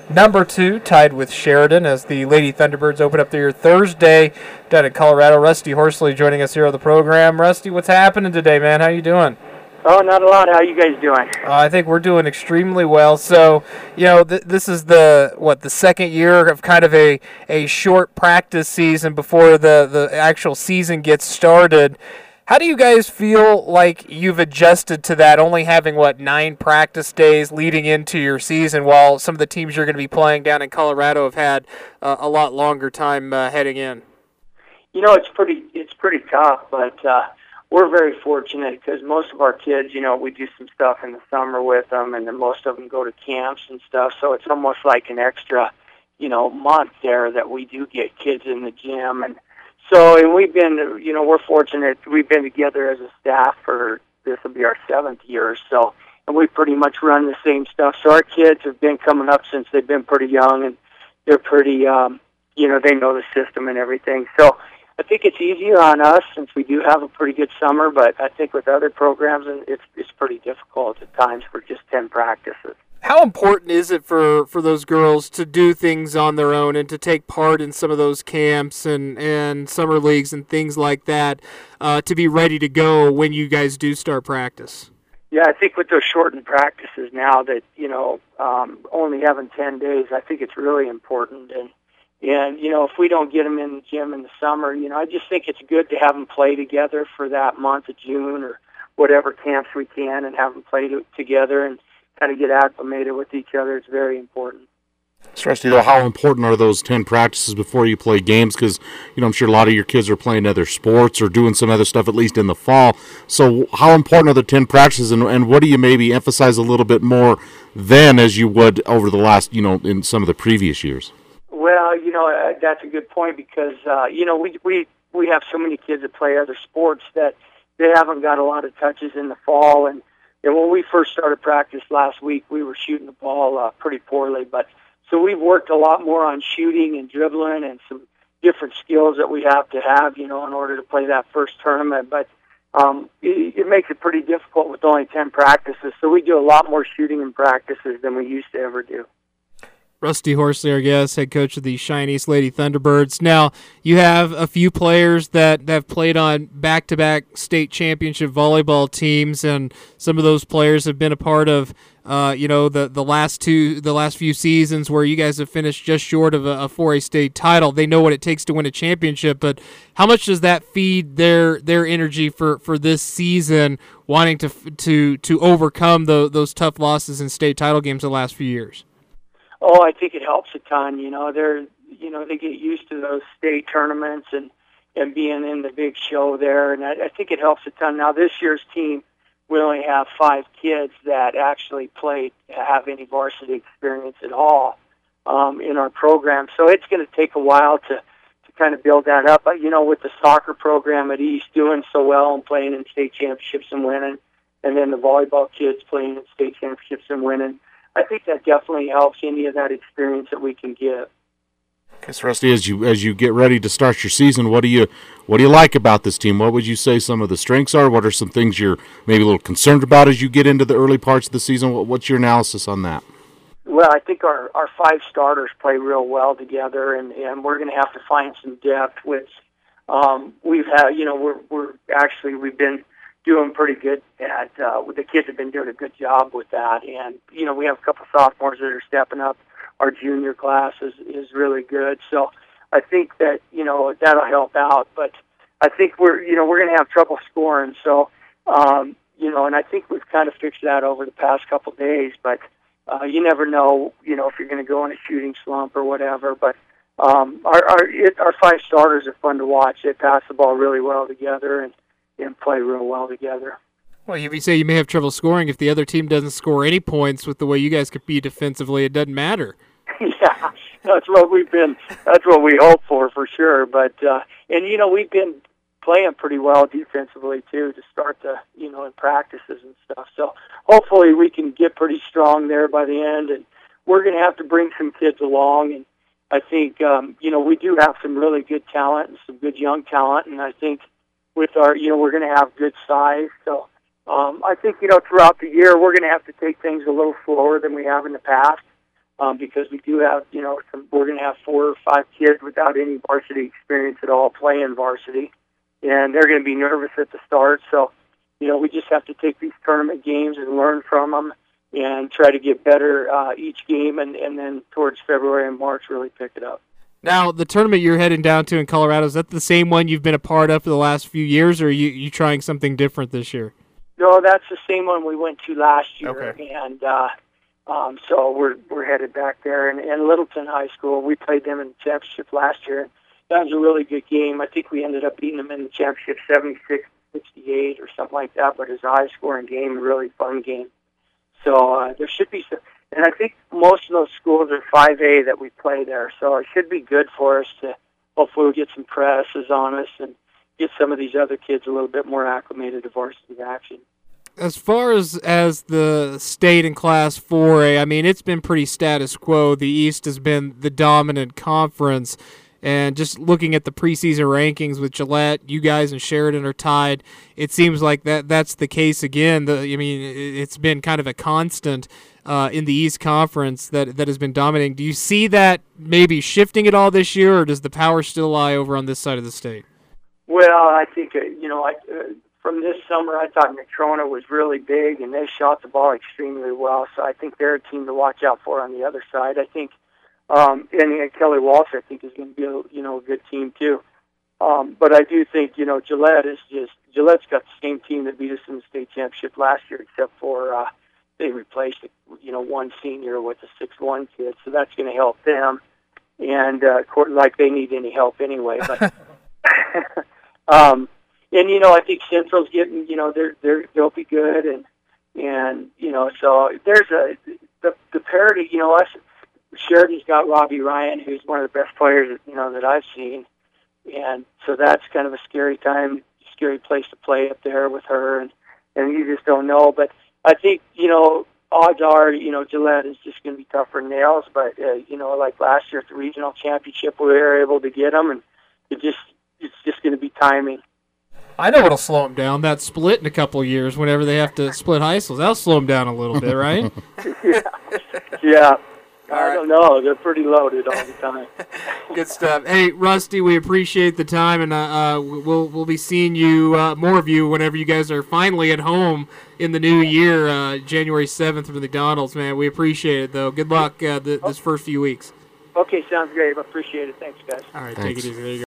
number 2, tied with Sheridan as the Lady Thunderbirds open up their Thursday down in Colorado. Rusty Horsley joining us here on the program. Rusty, what's happening today, man? How you doing? Oh, not a lot. How are you guys doing? I think we're doing extremely well. So, this is the second year of kind of a short practice season before the actual season gets started. How do you guys feel like you've adjusted to that, only having, 9 practice days leading into your season, while some of the teams you're going to be playing down in Colorado have had a lot longer time heading in? It's pretty tough, but we're very fortunate because most of our kids, we do some stuff in the summer with them, and then most of them go to camps and stuff, so it's almost like an extra, month there that we do get kids in the gym. And so, and we've been, we're fortunate. We've been together as a staff for, this will be our 7th year, so, and we pretty much run the same stuff. So our kids have been coming up since they've been pretty young, and they're pretty, they know the system and everything. So I think it's easier on us since we do have a pretty good summer, but I think with other programs, it's pretty difficult at times for just 10 practices. How important is it for those girls to do things on their own and to take part in some of those camps and summer leagues and things like that to be ready to go when you guys do start practice? Yeah, I think with those shortened practices now that, only having 10 days, I think it's really important. And if we don't get them in the gym in the summer, I just think it's good to have them play together for that month of June or whatever camps we can and have them play together and kind of get acclimated with each other. It's very important. Rusty, though, how important are those 10 practices before you play games? Because, I'm sure a lot of your kids are playing other sports or doing some other stuff, at least in the fall. So how important are the 10 practices, and what do you maybe emphasize a little bit more then as you would over the last, in some of the previous years? Well, that's a good point because, we have so many kids that play other sports that they haven't got a lot of touches in the fall. And when we first started practice last week, we were shooting the ball pretty poorly. But so we've worked a lot more on shooting and dribbling and some different skills that we have to have, in order to play that first tournament. But it makes it pretty difficult with only 10 practices. So we do a lot more shooting in practices than we used to ever do. Rusty Horsley, our guest, head coach of the Cheyenne East Lady Thunderbirds. Now, you have a few players that have played on back-to-back state championship volleyball teams, and some of those players have been a part of, the last few seasons where you guys have finished just short of a 4A state title. They know what it takes to win a championship, but how much does that feed their energy for this season, wanting to overcome those tough losses in state title games the last few years? Oh, I think it helps a ton. They get used to those state tournaments and being in the big show there, and I think it helps a ton. Now, this year's team, we only have 5 kids that actually have any varsity experience at all in our program, so it's going to take a while to kind of build that up. But, with the soccer program at East doing so well and playing in state championships and winning, and then the volleyball kids playing in state championships and winning, I think that definitely helps any of that experience that we can give. Okay, so Rusty, as you get ready to start your season, what do you like about this team? What would you say some of the strengths are? What are some things you're maybe a little concerned about as you get into the early parts of the season? What's your analysis on that? Well, I think our 5 starters play real well together, and we're going to have to find some depth, which we've had. We've been doing pretty good at, the kids have been doing a good job with that. And, we have a couple of sophomores that are stepping up. Our junior class is really good. So I think that, that'll help out. But I think we're going to have trouble scoring. So, and I think we've kind of fixed that over the past couple of days. But you never know, if you're going to go in a shooting slump or whatever. But our 5 starters are fun to watch. They pass the ball really well together and play real well together. Well, you say you may have trouble scoring if the other team doesn't score any points with the way you guys compete defensively. It doesn't matter. Yeah, that's what we hope for sure. But we've been playing pretty well defensively too to start the in practices and stuff. So hopefully we can get pretty strong there by the end. And we're going to have to bring some kids along. And I think we do have some really good talent and some good young talent. And I think with our, we're going to have good size. So I think, throughout the year, we're going to have to take things a little slower than we have in the past. because we do have, we're going to have 4 or 5 kids without any varsity experience at all playing varsity, and they're going to be nervous at the start. So, we just have to take these tournament games and learn from them and try to get better each game, and then towards February and March really pick it up. Now, the tournament you're heading down to in Colorado, is that the same one you've been a part of for the last few years, or are you trying something different this year? No, that's the same one we went to last year, okay. And so we're headed back there. And Littleton High School, we played them in the championship last year. That was a really good game. I think we ended up beating them in the championship 76-68 or something like that, but it was a high-scoring game, a really fun game. So there should be some. And I think most of those schools are 5A that we play there, so it should be good for us to hopefully get some presses on us and get some of these other kids a little bit more acclimated to varsity action. As far as the state in Class 4A, I mean, it's been pretty status quo. The East has been the dominant conference. And just looking at the preseason rankings with Gillette, you guys and Sheridan are tied. It seems like that's the case again. It's been kind of a constant in the East Conference that has been dominating. Do you see that maybe shifting at all this year, or does the power still lie over on this side of the state? Well, I think, from this summer, I thought Natrona was really big, and they shot the ball extremely well. So I think they're a team to watch out for on the other side. I think, and Kelly Walsh, I think, is going to be a good team too. But I do think, Gillette's got the same team that beat us in the state championship last year, except for they replaced, one senior with a 6'1" kid, so that's going to help them. And like they need any help anyway. But and I think Central's getting, they'll be good, and so there's the parity. Us, Sheridan's got Robbie Ryan, who's one of the best players that I've seen, and so that's kind of a scary place to play up there with her, and you just don't know. But I think odds are Gillette is just going to be tougher than nails. But like last year at the regional championship, we were able to get them, and it's just going to be timing. I know what'll slow them down. That split in a couple of years, whenever they have to split high schools, that'll slow them down a little bit, right? Yeah. I don't know. They're pretty loaded all the time. Good stuff. Hey, Rusty, we appreciate the time, and we'll be seeing you, more of you, whenever you guys are finally at home in the new year, January 7th for the McDonald's, man. We appreciate it, though. Good luck this first few weeks. Okay, sounds great. I appreciate it. Thanks, guys. All right, Thanks. Take it easy. There you go.